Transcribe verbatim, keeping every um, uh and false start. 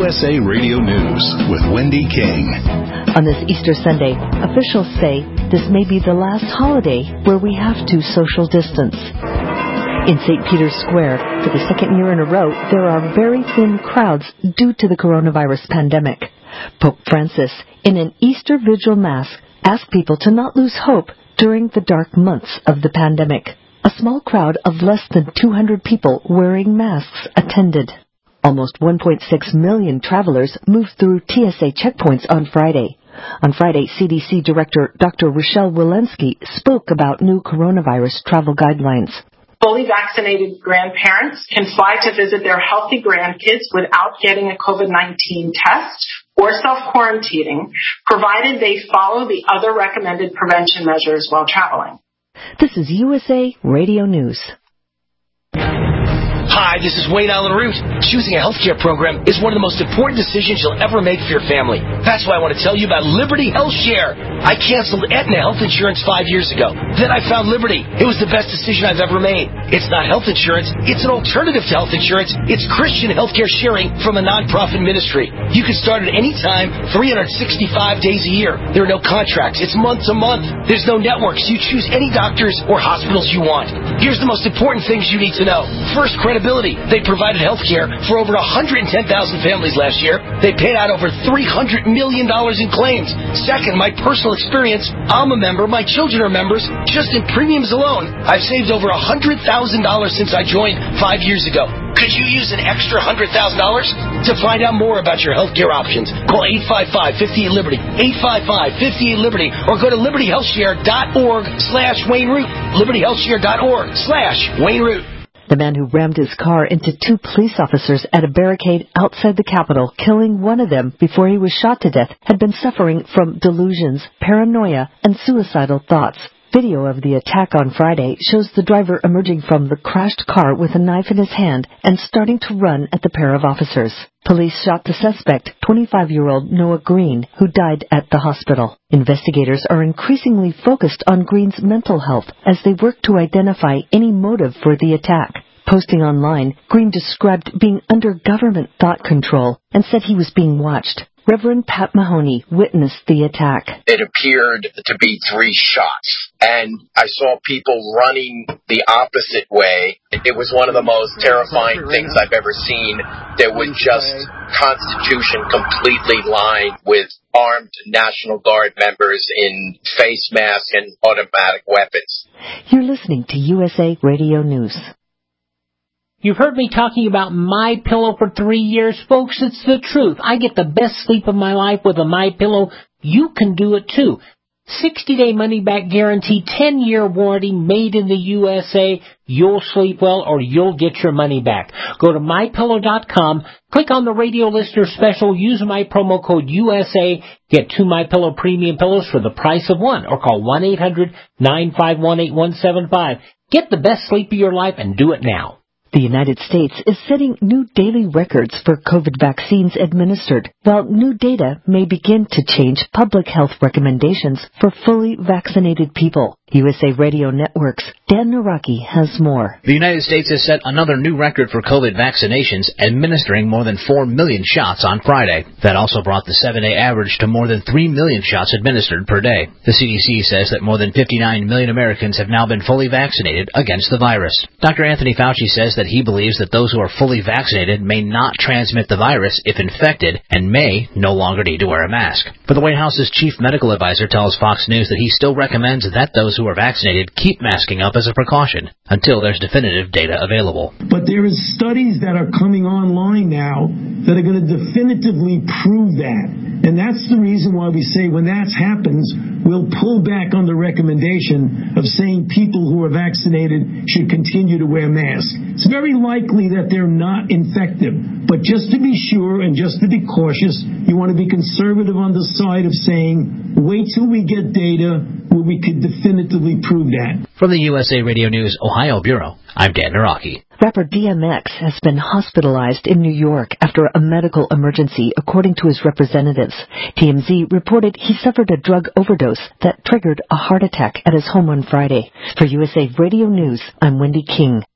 S A Radio News with Wendy King. On this Easter Sunday, officials say this may be the last holiday where we have to social distance. In Saint Peter's Square, for the second year in a row, there are very thin crowds due to the coronavirus pandemic. Pope Francis, in an Easter Vigil Mass, asked people to not lose hope during the dark months of the pandemic. A small crowd of less than two hundred people wearing masks attended. Almost one point six million travelers moved through T S A checkpoints on Friday. On Friday, C D C Director Doctor Rochelle Walensky spoke about new coronavirus travel guidelines. Fully vaccinated grandparents can fly to visit their healthy grandkids without getting a COVID nineteen test or self-quarantining, provided they follow the other recommended prevention measures while traveling. This is U S A Radio News. Hi, this is Wayne Allen Root. Choosing a healthcare program is one of the most important decisions you'll ever make for your family. That's why I want to tell you about Liberty Health Share. I canceled Aetna health insurance five years ago. Then I found Liberty. It was the best decision I've ever made. It's not health insurance. It's an alternative to health insurance. It's Christian healthcare sharing from a nonprofit ministry. You can start at any time, three hundred sixty-five days a year. There are no contracts. It's month to month. There's no networks. You choose any doctors or hospitals you want. Here's the most important things you need to know. First, credibility. They provided health care for over one hundred ten thousand families last year. They paid out over three hundred million dollars in claims. Second, my personal experience. I'm a member. My children are members. Just in premiums alone, I've saved over one hundred thousand dollars since I joined five years ago. Could you use an extra one hundred thousand dollars? To find out more about your health care options, call eight five five, five eight, Liberty, eight five five, five eight, Liberty, or go to liberty health share dot org slash Wayne Root, liberty health share dot org slash Wayne Root. The man who rammed his car into two police officers at a barricade outside the Capitol, killing one of them before he was shot to death, had been suffering from delusions, paranoia, and suicidal thoughts. Video of the attack on Friday shows the driver emerging from the crashed car with a knife in his hand and starting to run at the pair of officers. Police shot the suspect, twenty-five-year-old Noah Green, who died at the hospital. Investigators are increasingly focused on Green's mental health as they work to identify any motive for the attack. Posting online, Green described being under government thought control and said he was being watched. Reverend Pat Mahoney witnessed the attack. It appeared to be three shots, and I saw people running the opposite way. It was one of the most terrifying things I've ever seen. There was just Constitution completely lined with armed National Guard members in face masks and automatic weapons. You're listening to U S A Radio News. You've heard me talking about MyPillow for three years, folks. It's the truth. I get the best sleep of my life with a MyPillow. You can do it too. sixty-day money-back guarantee, ten-year warranty, made in the U S A. You'll sleep well or you'll get your money back. Go to my pillow dot com, click on the radio listener special, use my promo code U S A, get two MyPillow premium pillows for the price of one, or call one eight hundred, nine five one, eight one seven five. Get the best sleep of your life and do it now. The United States is setting new daily records for COVID vaccines administered, while new data may begin to change public health recommendations for fully vaccinated people. U S A Radio Network's Dan Naraki has more. The United States has set another new record for COVID vaccinations, administering more than four million shots on Friday. That also brought the seven-day average to more than three million shots administered per day. The C D C says that more than fifty-nine million Americans have now been fully vaccinated against the virus. Doctor Anthony Fauci says that he believes that those who are fully vaccinated may not transmit the virus if infected and may no longer need to wear a mask. But the White House's chief medical advisor tells Fox News that he still recommends that those who are vaccinated keep masking up as a precaution until there's definitive data available. But there is studies that are coming online now that are going to definitively prove that. And that's the reason why we say when that happens, we'll pull back on the recommendation of saying people who are vaccinated should continue to wear masks. It's very likely that they're not infective. But just to be sure and just to be cautious, you want to be conservative on the side of saying, wait till we get data where we could definitively prove that. From the U S A Radio News Ohio Bureau, I'm Dan Naraki. Rapper D M X has been hospitalized in New York after a medical emergency, according to his representatives. T M Z reported he suffered a drug overdose that triggered a heart attack at his home on Friday. For U S A Radio News, I'm Wendy King.